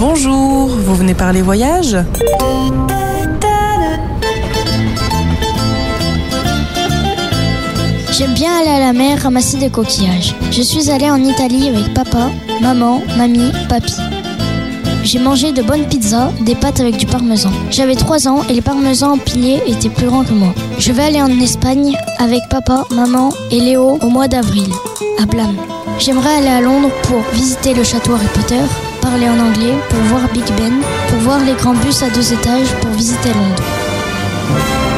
Bonjour, vous venez parler voyage ? J'aime bien aller à la mer ramasser des coquillages. Je suis allée en Italie avec papa, maman, mamie, papy. J'ai mangé de bonnes pizzas, des pâtes avec du parmesan. J'avais 3 ans et les parmesans empilés étaient plus grands que moi. Je vais aller en Espagne avec papa, maman et Léo au mois d'avril, à Blam. J'aimerais aller à Londres pour visiter le château Harry Potter, parler en anglais, pour voir Big Ben, pour voir les grands bus à 2 étages, pour visiter Londres.